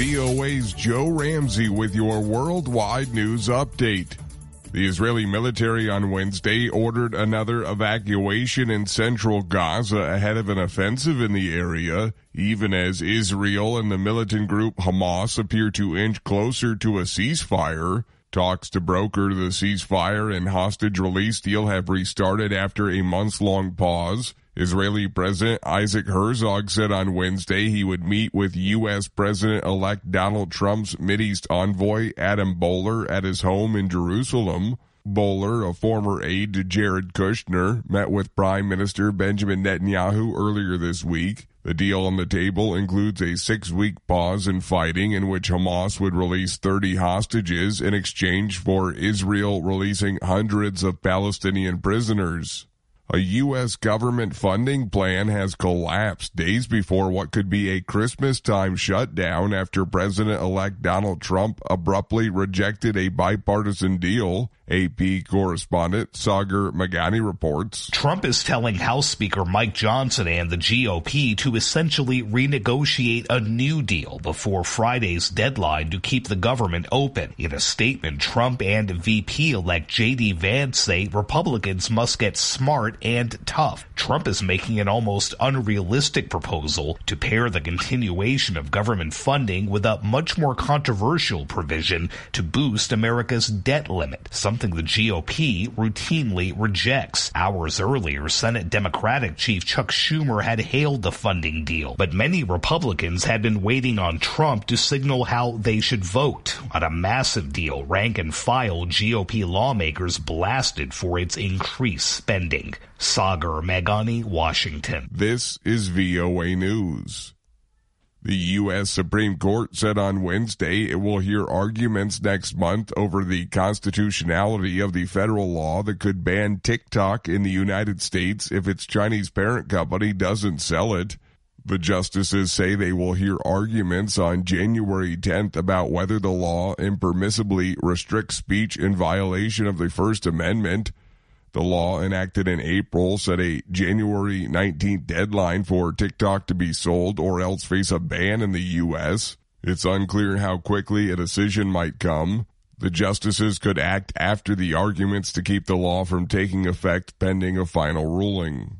VOA's Joe Ramsey with your worldwide news update. The Israeli military on Wednesday ordered another evacuation in central Gaza ahead of an offensive in the area, even as Israel and the militant group Hamas appear to inch closer to a ceasefire. Talks to broker the ceasefire and hostage release deal have restarted after a months-long pause. Israeli President Isaac Herzog said on Wednesday he would meet with U.S. President-elect Donald Trump's Mideast envoy Adam Boehler at his home in Jerusalem. Boehler, a former aide to Jared Kushner, met with Prime Minister Benjamin Netanyahu earlier this week. The deal on the table includes a 6-week pause in fighting in which Hamas would release 30 hostages in exchange for Israel releasing hundreds of Palestinian prisoners. A U.S. government funding plan has collapsed days before what could be a Christmas-time shutdown after President-elect Donald Trump abruptly rejected a bipartisan deal. AP correspondent Sagar Meghani reports. Trump is telling House Speaker Mike Johnson and the GOP to essentially renegotiate a new deal before Friday's deadline to keep the government open. In a statement, Trump and VP-elect J.D. Vance say Republicans must get smart and tough. Trump is making an almost unrealistic proposal to pair the continuation of government funding with a much more controversial provision to boost America's debt limit, something the GOP routinely rejects. Hours earlier, Senate Democratic Chief Chuck Schumer had hailed the funding deal, but many Republicans had been waiting on Trump to signal how they should vote. On a massive deal, rank-and-file GOP lawmakers blasted for its increased spending. Sagar Meghani, Washington. This is VOA News. The U.S. Supreme Court said on Wednesday it will hear arguments next month over the constitutionality of the federal law that could ban TikTok in the United States if its Chinese parent company doesn't sell it. The justices say they will hear arguments on January 10th about whether the law impermissibly restricts speech in violation of the First Amendment. The law, enacted in April, set a January 19th deadline for TikTok to be sold or else face a ban in the U.S. It's unclear how quickly a decision might come. The justices could act after the arguments to keep the law from taking effect pending a final ruling.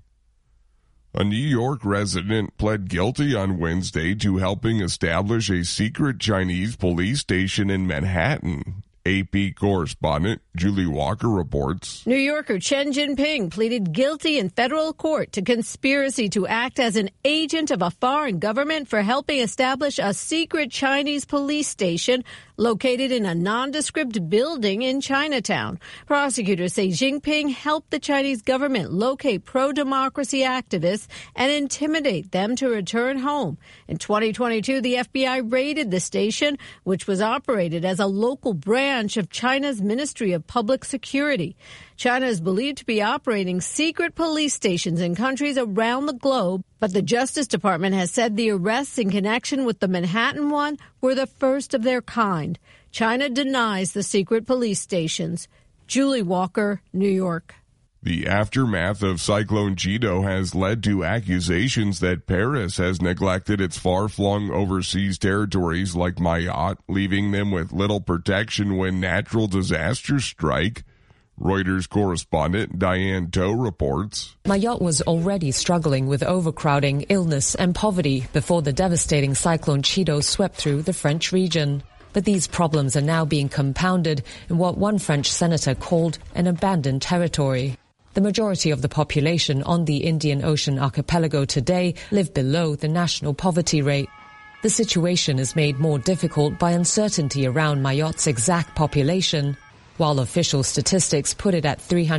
A New York resident pled guilty on Wednesday to helping establish a secret Chinese police station in Manhattan. AP correspondent Julie Walker reports. New Yorker Chen Jinping pleaded guilty in federal court to conspiracy to act as an agent of a foreign government for helping establish a secret Chinese police station located in a nondescript building in Chinatown. Prosecutors say Jinping helped the Chinese government locate pro-democracy activists and intimidate them to return home. In 2022, the FBI raided the station, which was operated as a local branch of China's Ministry of Public Security. China is believed to be operating secret police stations in countries around the globe, but the Justice Department has said the arrests in connection with the Manhattan one were the first of their kind. China denies the secret police stations. Julie Walker, New York. The aftermath of Cyclone Chido has led to accusations that Paris has neglected its far-flung overseas territories like Mayotte, leaving them with little protection when natural disasters strike. Reuters correspondent Diane Toh reports. Mayotte was already struggling with overcrowding, illness and poverty before the devastating Cyclone Chido swept through the French region. But these problems are now being compounded in what one French senator called an abandoned territory. The majority of the population on the Indian Ocean archipelago today live below the national poverty rate. The situation is made more difficult by uncertainty around Mayotte's exact population. While official statistics put it at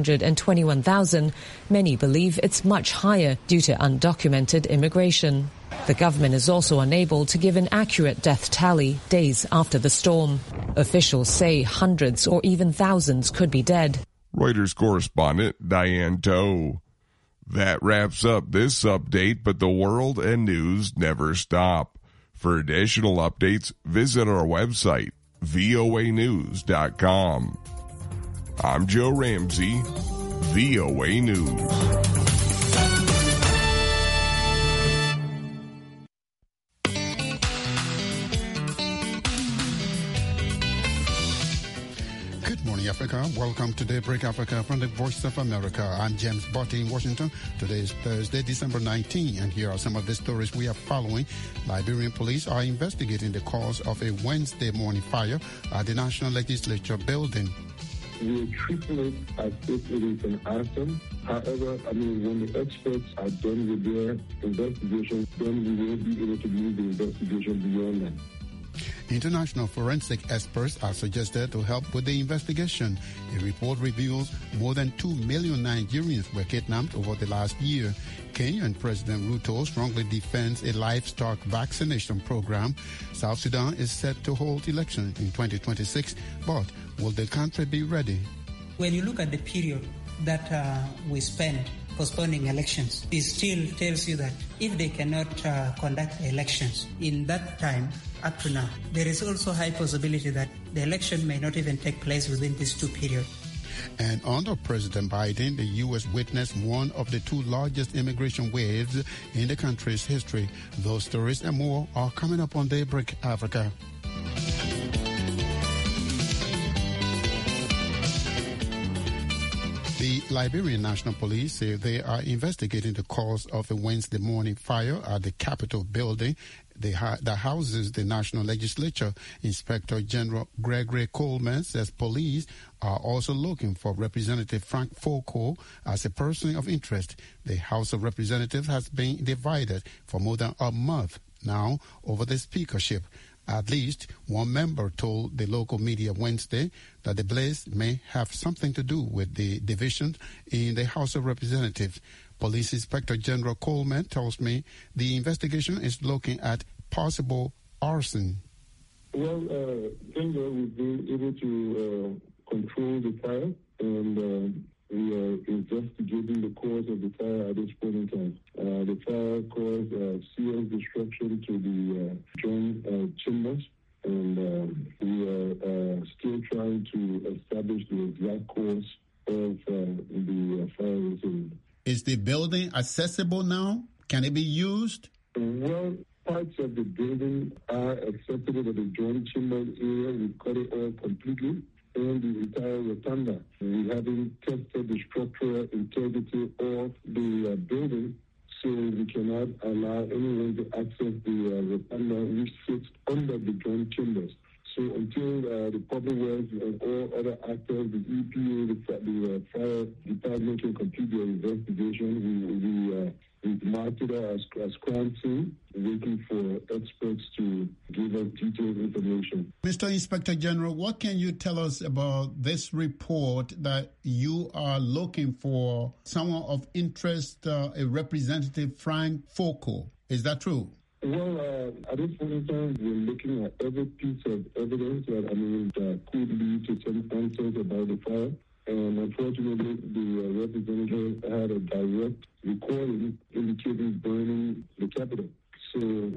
321,000, many believe it's much higher due to undocumented immigration. The government is also unable to give an accurate death tally days after the storm. Officials say hundreds or even thousands could be dead. Reuters correspondent Diane Toh. That wraps up this update, but the world and news never stop. For additional updates, visit our website, voanews.com. I'm Joe Ramsey, VOA News. Africa. Welcome to Daybreak Africa from the Voice of America. I'm James Botti in Washington. Today is Thursday, December 19, and here are some of the stories we are following. Liberian police are investigating the cause of a Wednesday morning fire at the National Legislature building. We are treating it as if it is an arson. However, when the experts are done with their investigation, then we will be able to move the investigation beyond that. International forensic experts are suggested to help with the investigation. A report reveals more than 2 million Nigerians were kidnapped over the last year. Kenyan President Ruto strongly defends a livestock vaccination program. South Sudan is set to hold elections in 2026, but will the country be ready? When you look at the period that we spend postponing elections, it still tells you that if they cannot conduct elections in that time, up to now, there is also high possibility that the election may not even take place within these two periods. And under President Biden, the U.S. witnessed one of the two largest immigration waves in the country's history. Those stories and more are coming up on Daybreak Africa. The Liberian National Police say they are investigating the cause of a Wednesday morning fire at the Capitol building that houses the National Legislature. Inspector General Gregory Coleman says police are also looking for Representative Frank Foco as a person of interest. The House of Representatives has been divided for more than a month now over the speakership. At least one member told the local media Wednesday that the blaze may have something to do with the division in the House of Representatives. Police Inspector General Coleman tells me the investigation is looking at possible arson. Well, thank God we've been able to control the fire, and we are investigating the cause of the fire at this point in time. The fire caused serious destruction to the joint chambers, and we are still trying to establish the exact cause of the fire. Is the building accessible now? Can it be used? Well, parts of the building are accessible, but the joint chamber area, we cut it all completely, and the entire rotunda. We haven't tested the structural integrity of the building, so we cannot allow anyone to access the rotunda which sits under the joint chambers. So until the public works and all other actors, the EPA, the fire department can complete their investigation, we've marked it as crime scene, waiting for experts to give us detailed information. Mr. Inspector General, what can you tell us about this report that you are looking for someone of interest, a Representative Frank Foco? Is that true? Well, at this point in time, we're looking at every piece of evidence that could lead to some answers about the fire. And unfortunately, the representative had a direct recording indicating burning the Capitol. So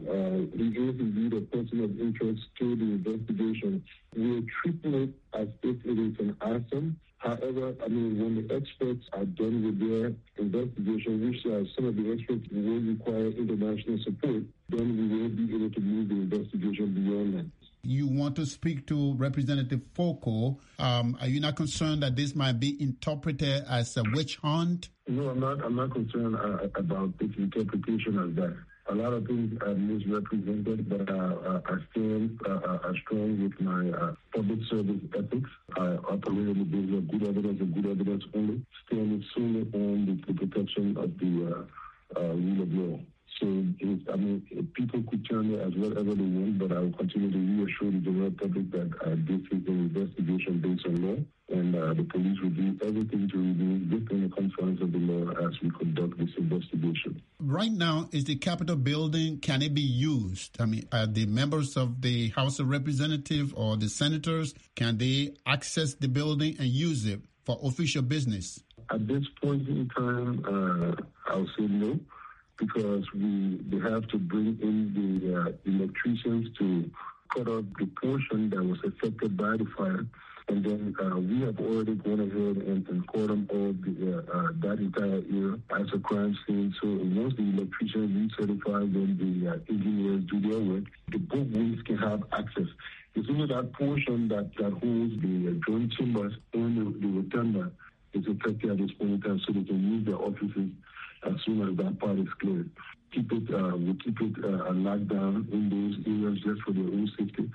he is indeed a person of interest to the investigation. We are treating it as if it is an arson. However, when the experts are done with their investigation, which some of the experts will require international support, then we will be able to move the investigation beyond that. You want to speak to Representative Foco. Are you not concerned that this might be interpreted as a witch hunt? No, I'm not concerned about this interpretation as that. A lot of things are misrepresented, but I stand strong with my public service ethics. I operate on the basis of good evidence and good evidence only, standing solely on the protection of the rule of law. So, people could turn it as whatever they want, but I will continue to reassure the general public that this is an investigation based on law, and the police will do everything to remain within the confines of the law as we conduct this investigation. Right now, is the Capitol building, can it be used? Are the members of the House of Representatives or the senators, can they access the building and use it for official business? At this point in time, I'll say no, because they have to bring in the electricians to cut off the portion that was affected by the fire. And then we have already gone ahead and cordoned all that entire area as a crime scene. So once the electricians recertify, then the engineers do their work, the both wings can have access. It's only that portion that holds the joint chambers and the rotunda is affected at this point in time, so they can use their offices as soon as that part is cleared. We keep it locked down in those areas just for their own safety.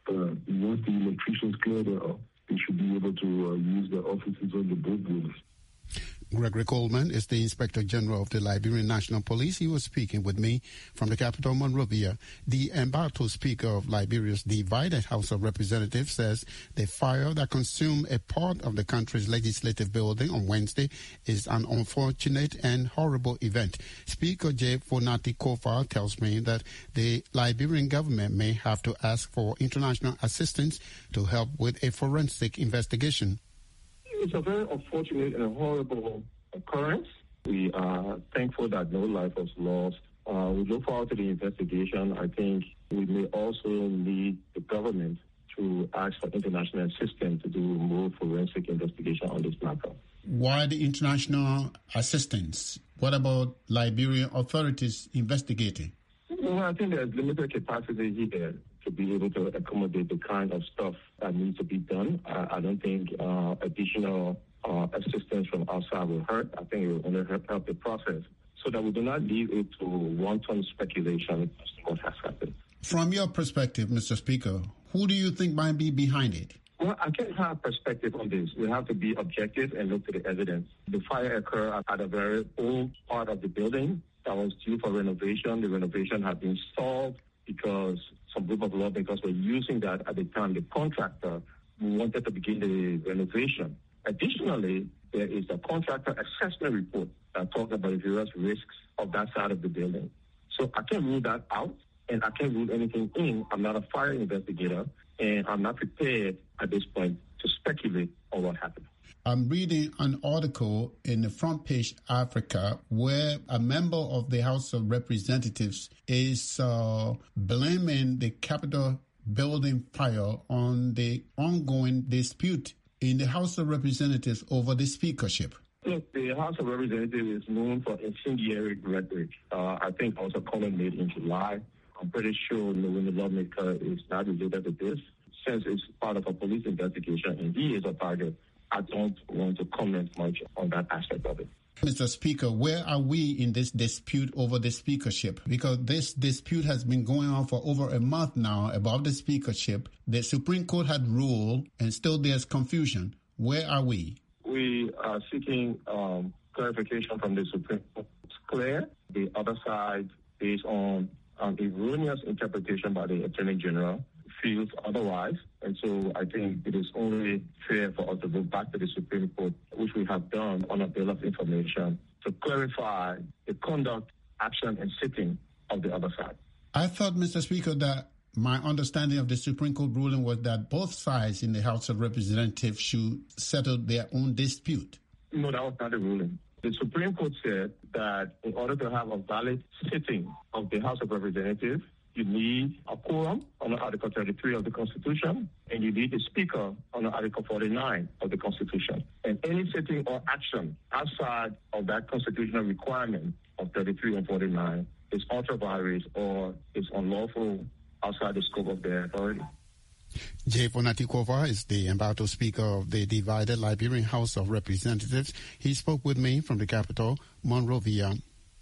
Once the electricians clear it up, they should be able to use their offices on the both buildings. Gregory Coleman is the Inspector General of the Liberian National Police. He was speaking with me from the capital, Monrovia. The embattled Speaker of Liberia's divided House of Representatives says the fire that consumed a part of the country's legislative building on Wednesday is an unfortunate and horrible event. Speaker J. Fonati Kofa tells me that the Liberian government may have to ask for international assistance to help with a forensic investigation. It's a very unfortunate and horrible occurrence. We are thankful that no life was lost. We look forward to the investigation. I think we may also need the government to ask for international assistance to do more forensic investigation on this matter. Why the international assistance? What about Liberian authorities investigating? Well, I think there's limited capacity here to be able to accommodate the kind of stuff that needs to be done. I don't think additional assistance from outside will hurt. I think it will only help the process so that we do not leave it to wanton speculation as to what has happened. From your perspective, Mr. Speaker, who do you think might be behind it? Well, I can't have perspective on this. We have to be objective and look to the evidence. The fire occurred at a very old part of the building that was due for renovation. The renovation had been stalled because some group of lawmakers were using that at the time. The contractor wanted to begin the renovation. Additionally, there is a contractor assessment report that talks about the various risks of that side of the building. So I can't rule that out, and I can't rule anything in. I'm not a fire investigator, and I'm not prepared at this point to speculate on what happened. I'm reading an article in the Front Page Africa where a member of the House of Representatives is blaming the Capitol building fire on the ongoing dispute in the House of Representatives over the speakership. Look, the House of Representatives is known for incendiary rhetoric. I think also a comment made in July. I'm pretty sure when the lawmaker is not related to this, since it's part of a police investigation and he is a target. I don't want to comment much on that aspect of it. Mr. Speaker, where are we in this dispute over the speakership? Because this dispute has been going on for over a month now about the speakership. The Supreme Court had ruled and still there's confusion. Where are we? We are seeking clarification from the Supreme Court. It's clear. The other side, based on erroneous interpretation by the Attorney General, feels otherwise. And so I think it is only fair for us to go back to the Supreme Court, which we have done on a bill of information, to clarify the conduct, action, and sitting of the other side. I thought, Mr. Speaker, that my understanding of the Supreme Court ruling was that both sides in the House of Representatives should settle their own dispute. No, that was not the ruling. The Supreme Court said that in order to have a valid sitting of the House of Representatives, you need a quorum under Article 33 of the Constitution, and you need a speaker under Article 49 of the Constitution. And any sitting or action outside of that constitutional requirement of 33 and 49 is ultra-virus or is unlawful outside the scope of their authority. J. Fonati Kofa is the embattled Speaker of the divided Liberian House of Representatives. He spoke with me from the capital, Monrovia.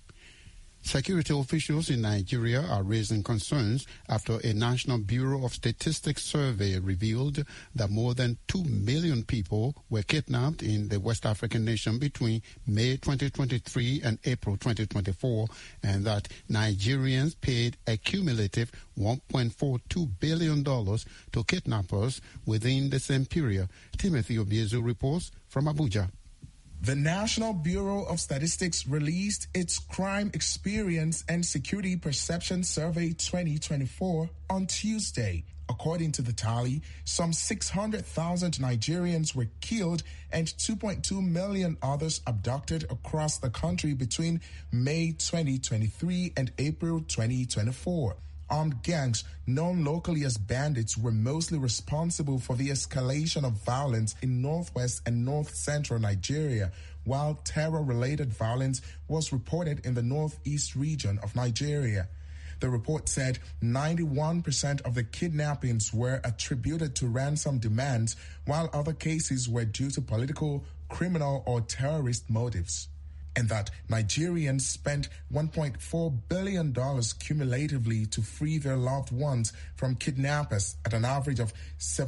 Security officials in Nigeria are raising concerns after a National Bureau of Statistics survey revealed that more than 2 million people were kidnapped in the West African nation between May 2023 and April 2024, and that Nigerians paid a cumulative $1.42 billion to kidnappers within the same period. Timothy Obiezu reports from Abuja. The National Bureau of Statistics released its Crime Experience and Security Perception Survey 2024 on Tuesday. According to the tally, some 600,000 Nigerians were killed and 2.2 million others abducted across the country between May 2023 and April 2024. Armed gangs, known locally as bandits, were mostly responsible for the escalation of violence in northwest and north-central Nigeria, while terror-related violence was reported in the northeast region of Nigeria. The report said 91% of the kidnappings were attributed to ransom demands, while other cases were due to political, criminal, or terrorist motives. And that Nigerians spent $1.4 billion cumulatively to free their loved ones from kidnappers at an average of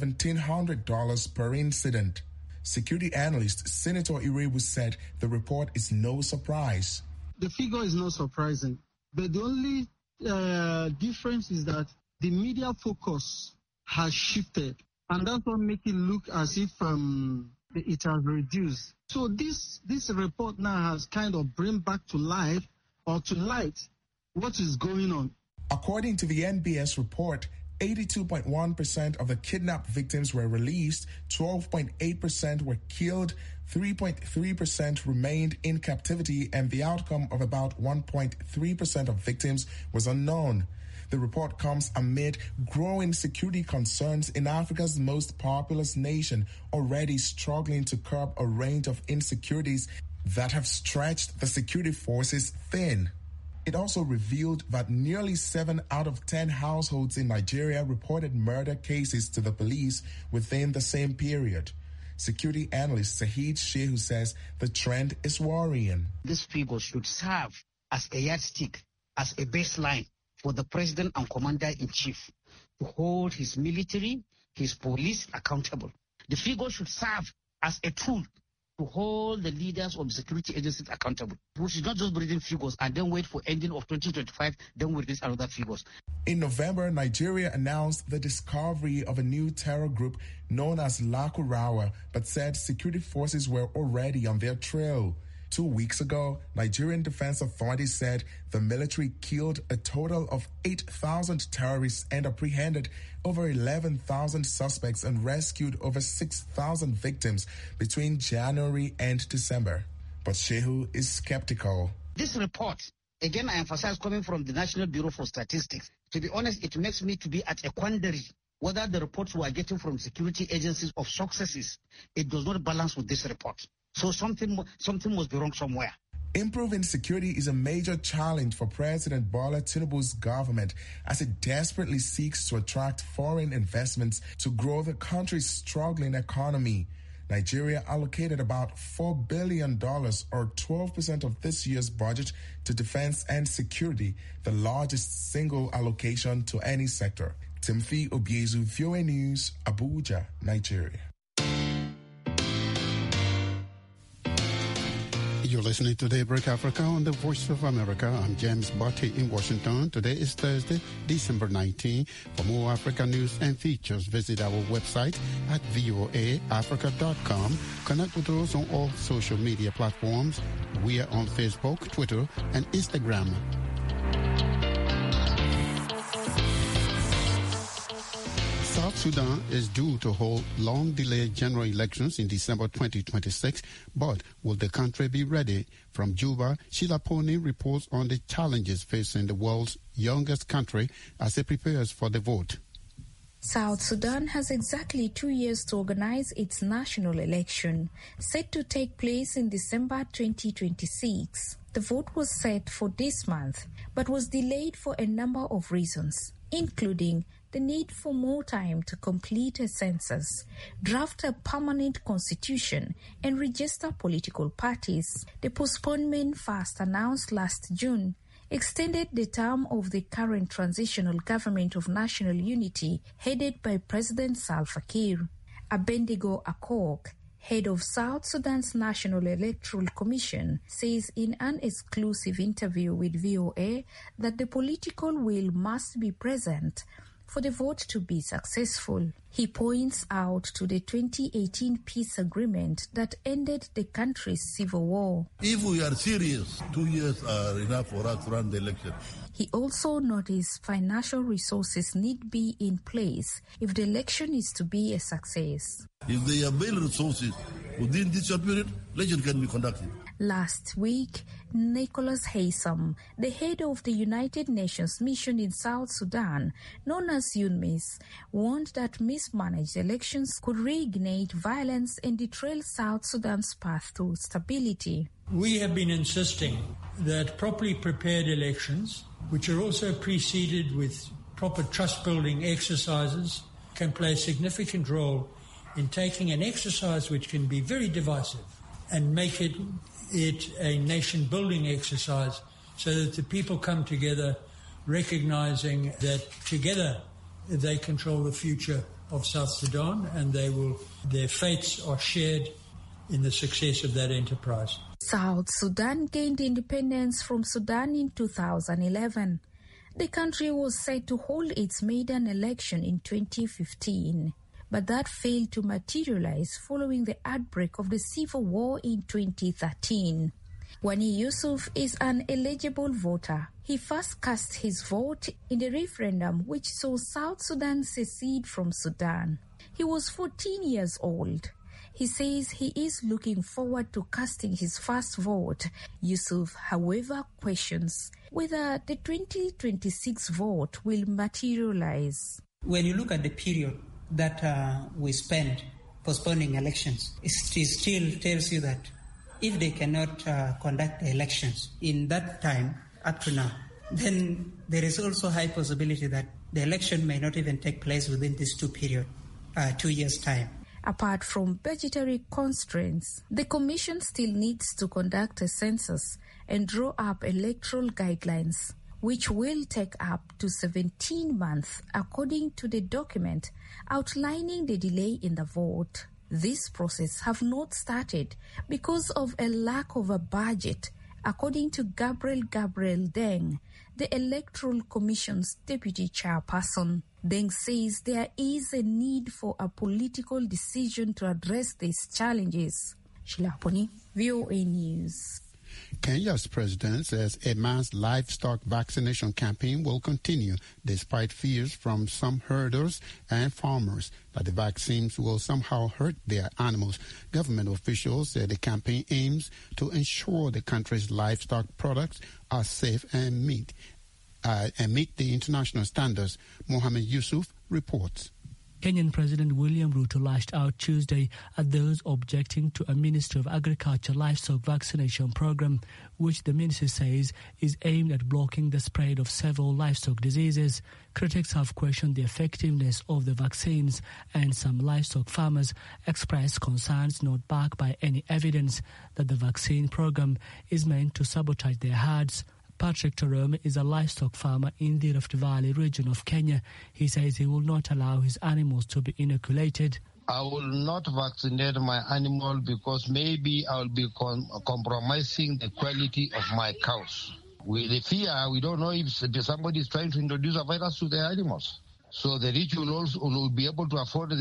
$1,700 per incident. Security analyst Senator Irebu said the report is no surprise. The figure is not surprising, but the only difference is that the media focus has shifted, and that's what makes it look as if it has reduced. So this report now has kind of bring back to life or to light what is going on. According to the NBS report, 82.1% of the kidnapped victims were released, 12.8% were killed, 3.3% remained in captivity, and the outcome of about 1.3% of victims was unknown. The report comes amid growing security concerns in Africa's most populous nation, already struggling to curb a range of insecurities that have stretched the security forces thin. It also revealed that nearly 7 out of 10 households in Nigeria reported murder cases to the police within the same period. Security analyst Sahid Shehu says the trend is worrying. This figure should serve as a yardstick, as a baseline for the president and commander-in-chief to hold his military, his police accountable. The figure should serve as a tool to hold the leaders of the security agencies accountable. We should not just bring in figures and then wait for ending of 2025, then we'll release another figures. In November, Nigeria announced the discovery of a new terror group known as Lakurawa, but said security forces were already on their trail. 2 weeks ago, Nigerian Defense Authorities said the military killed a total of 8,000 terrorists and apprehended over 11,000 suspects and rescued over 6,000 victims between January and December. But Shehu is skeptical. This report, again I emphasize, coming from the National Bureau for Statistics, to be honest, it makes me to be at a quandary whether the reports we are getting from security agencies of successes, it does not balance with this report. So something must be wrong somewhere. Improving security is a major challenge for President Bola Tinubu's government as it desperately seeks to attract foreign investments to grow the country's struggling economy. Nigeria allocated about $4 billion or 12% of this year's budget to defense and security, the largest single allocation to any sector. Timothy Obiezu, VOA News, Abuja, Nigeria. You're listening to Daybreak Africa on the Voice of America. I'm James Barty in Washington. Today is Thursday, December 19. For more Africa news and features, visit our website at voaafrica.com. Connect with us on all social media platforms. We are on Facebook, Twitter, and Instagram. South Sudan is due to hold long-delayed general elections in December 2026, but will the country be ready? From Juba, Sheila Pony reports on the challenges facing the world's youngest country as it prepares for the vote. South Sudan has exactly 2 years to organize its national election, set to take place in December 2026. The vote was set for this month, but was delayed for a number of reasons, including the need for more time to complete a census, draft a permanent constitution, and register political parties. The postponement, first announced last June, extended the term of the current transitional government of national unity headed by President Salva Kiir. Abendigo Akok, head of South Sudan's National Electoral Commission, says in an exclusive interview with VOA that the political will must be present for the vote to be successful. He points out to the 2018 peace agreement that ended the country's civil war. If we are serious, 2 years are enough for us to run the election. He also noticed financial resources need be in place if the election is to be a success. If they avail resources within this short period, election can be conducted. Last week, Nicholas Haysom, the head of the United Nations mission in South Sudan, known as UNMISS, warned that mismanaged elections could reignite violence and derail South Sudan's path to stability. We have been insisting that properly prepared elections, which are also preceded with proper trust-building exercises, can play a significant role in taking an exercise which can be very divisive and make it a nation-building exercise so that the people come together recognizing that together they control the future of South Sudan and their fates are shared in the success of that enterprise. South Sudan gained independence from Sudan in 2011. The country was set to hold its maiden election in 2015, but that failed to materialize following the outbreak of the civil war in 2013. Wani Yusuf is an eligible voter. He first cast his vote in the referendum which saw South Sudan secede from Sudan. He was 14 years old. He says he is looking forward to casting his first vote. Yusuf, however, questions whether the 2026 vote will materialize. When you look at the period that we spend postponing elections, it still tells you that if they cannot conduct the elections in that time up to now, then there is also high possibility that the election may not even take place within this 2 years' time. Apart from budgetary constraints, the Commission still needs to conduct a census and draw up electoral guidelines, which will take up to 17 months, according to the document outlining the delay in the vote. This process have not started because of a lack of a budget, according to Gabriel Deng, the Electoral Commission's deputy chairperson. Deng says there is a need for a political decision to address these challenges. Sheila Poni, VOA News. Kenya's president says a mass livestock vaccination campaign will continue despite fears from some herders and farmers that the vaccines will somehow hurt their animals. Government officials say the campaign aims to ensure the country's livestock products are safe and meet the international standards. Mohammed Yusuf reports. Kenyan President William Ruto lashed out Tuesday at those objecting to a Ministry of Agriculture livestock vaccination program, which the ministry says is aimed at blocking the spread of several livestock diseases. Critics have questioned the effectiveness of the vaccines, and some livestock farmers expressed concerns not backed by any evidence that the vaccine program is meant to sabotage their herds. Patrick Torome is a livestock farmer in the Rift Valley region of Kenya. He says he will not allow his animals to be inoculated. I will not vaccinate my animal because maybe I will be compromising the quality of my cows. With the fear, we don't know if somebody is trying to introduce a virus to their animals. So the rich will also be able to afford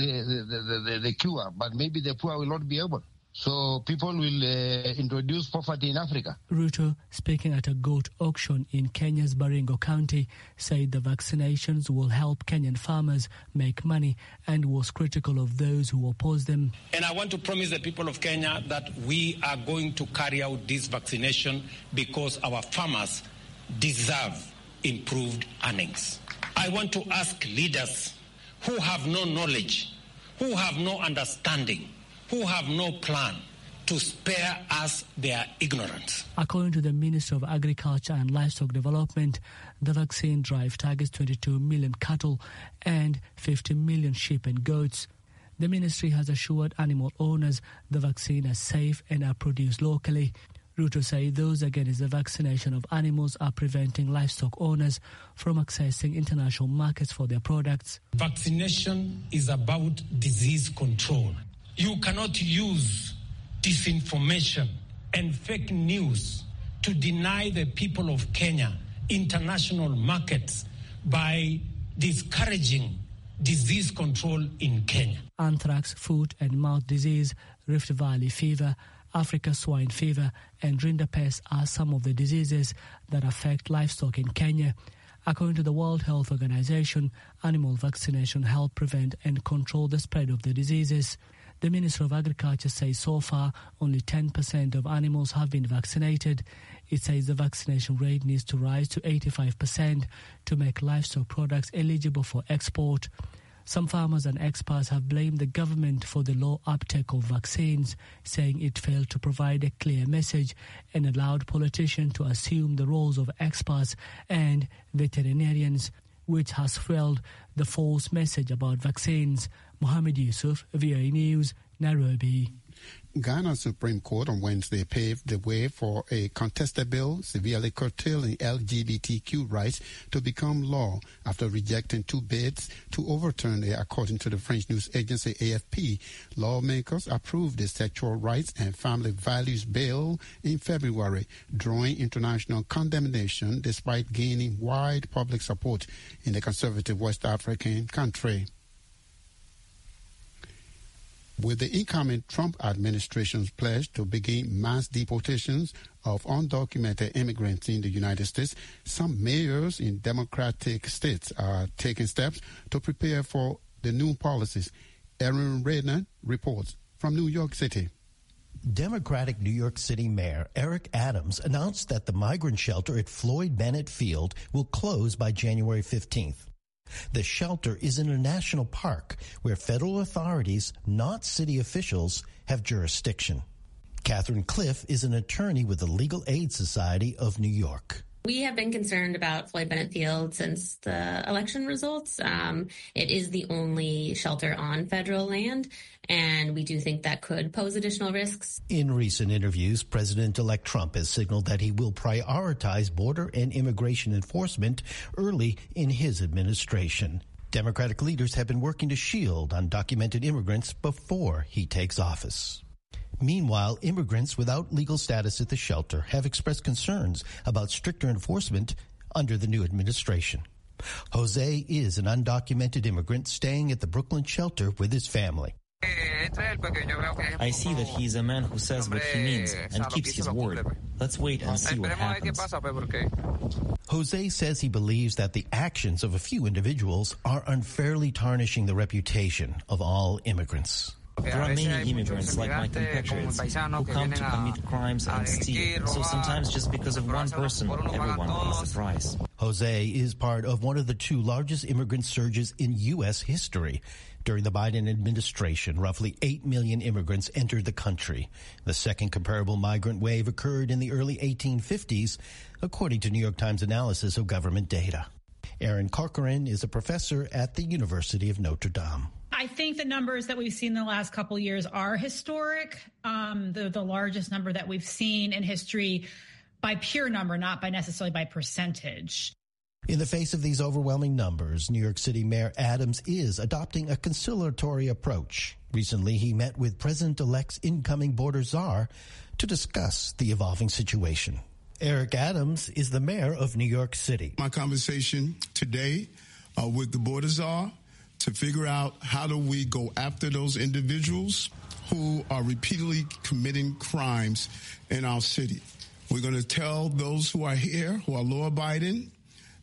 the cure, but maybe the poor will not be able. So people will introduce poverty in Africa. Ruto, speaking at a goat auction in Kenya's Baringo County, said the vaccinations will help Kenyan farmers make money and was critical of those who oppose them. And I want to promise the people of Kenya that we are going to carry out this vaccination because our farmers deserve improved earnings. I want to ask leaders who have no knowledge, who have no understanding, who have no plan to spare us their ignorance. According to the Minister of Agriculture and Livestock Development, the vaccine drive targets 22 million cattle and 50 million sheep and goats. The ministry has assured animal owners the vaccine is safe and are produced locally. Ruto said those against the vaccination of animals are preventing livestock owners from accessing international markets for their products. Vaccination is about disease control. You cannot use disinformation and fake news to deny the people of Kenya international markets by discouraging disease control in Kenya. Anthrax, foot and mouth disease, Rift Valley fever, Africa swine fever and rinderpest are some of the diseases that affect livestock in Kenya. According to the World Health Organization, animal vaccination helps prevent and control the spread of the diseases. The Minister of Agriculture says so far only 10% of animals have been vaccinated. It says the vaccination rate needs to rise to 85% to make livestock products eligible for export. Some farmers and experts have blamed the government for the low uptake of vaccines, saying it failed to provide a clear message and allowed politicians to assume the roles of experts and veterinarians, which has fueled the false message about vaccines. Mohammed Yusuf, VOA News, Nairobi. Ghana's Supreme Court on Wednesday paved the way for a contested bill severely curtailing LGBTQ rights to become law after rejecting two bids to overturn it, according to the French news agency AFP. Lawmakers approved the Sexual Rights and Family Values Bill in February, drawing international condemnation despite gaining wide public support in the conservative West African country. With the incoming Trump administration's pledge to begin mass deportations of undocumented immigrants in the United States, some mayors in Democratic states are taking steps to prepare for the new policies. Aaron Rayner reports from New York City. Democratic New York City Mayor Eric Adams announced that the migrant shelter at Floyd Bennett Field will close by January 15th. The shelter is in a national park where federal authorities, not city officials, have jurisdiction. Catherine Cliff is an attorney with the Legal Aid Society of New York. We have been concerned about Floyd Bennett Field since the election results. It is the only shelter on federal land, and we do think that could pose additional risks. In recent interviews, President-elect Trump has signaled that he will prioritize border and immigration enforcement early in his administration. Democratic leaders have been working to shield undocumented immigrants before he takes office. Meanwhile, immigrants without legal status at the shelter have expressed concerns about stricter enforcement under the new administration. Jose is an undocumented immigrant staying at the Brooklyn shelter with his family. I see that he is a man who says what he means and keeps his word. Let's wait and see what happens. Jose says he believes that the actions of a few individuals are unfairly tarnishing the reputation of all immigrants. There are many immigrants like my compatriots who come to commit crimes and steal. So sometimes just because of one person, everyone pays the price. Jose is part of one of the two largest immigrant surges in U.S. history. During the Biden administration, roughly 8 million immigrants entered the country. The second comparable migrant wave occurred in the early 1850s, according to New York Times analysis of government data. Aaron Corcoran is a professor at the University of Notre Dame. I think the numbers that we've seen in the last couple of years are historic. The largest number that we've seen in history by pure number, not by necessarily by percentage. In the face of these overwhelming numbers, New York City Mayor Adams is adopting a conciliatory approach. Recently, he met with President-elect's incoming border czar to discuss the evolving situation. Eric Adams is the mayor of New York City. My conversation today with the border czar to figure out how do we go after those individuals who are repeatedly committing crimes in our city. We're going to tell those who are here, who are law-abiding,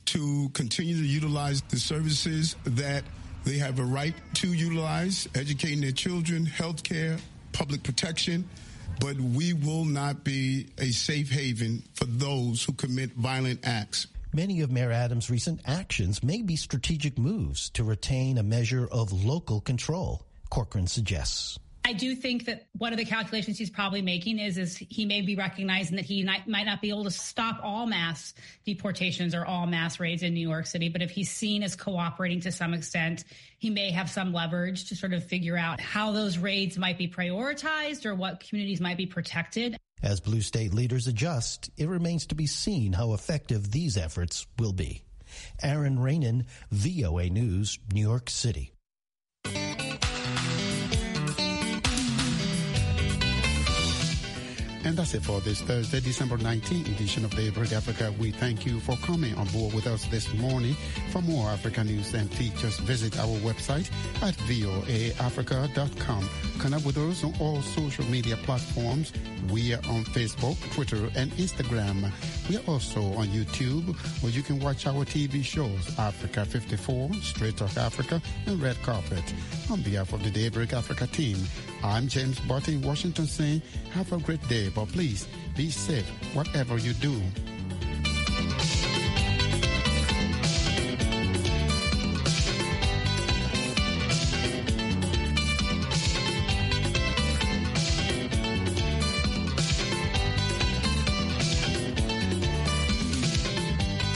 to continue to utilize the services that they have a right to utilize, educating their children, health care, public protection. But we will not be a safe haven for those who commit violent acts. Many of Mayor Adams' recent actions may be strategic moves to retain a measure of local control, Corcoran suggests. I do think that one of the calculations he's probably making is he may be recognizing that he might not be able to stop all mass deportations or all mass raids in New York City. But if he's seen as cooperating to some extent, he may have some leverage to sort of figure out how those raids might be prioritized or what communities might be protected. As blue state leaders adjust, it remains to be seen how effective these efforts will be. Aaron Raynon, VOA News, New York City. And that's it for this Thursday, December 19th edition of Daybreak Africa. We thank you for coming on board with us this morning. For more Africa news and features, visit our website at voaafrica.com. Connect with us on all social media platforms. We are on Facebook, Twitter, and Instagram. We are also on YouTube, where you can watch our TV shows, Africa 54, Straight Talk Africa, and Red Carpet. On behalf of the Daybreak Africa team, I'm James Barton in Washington saying, have a great day, but please be safe whatever you do.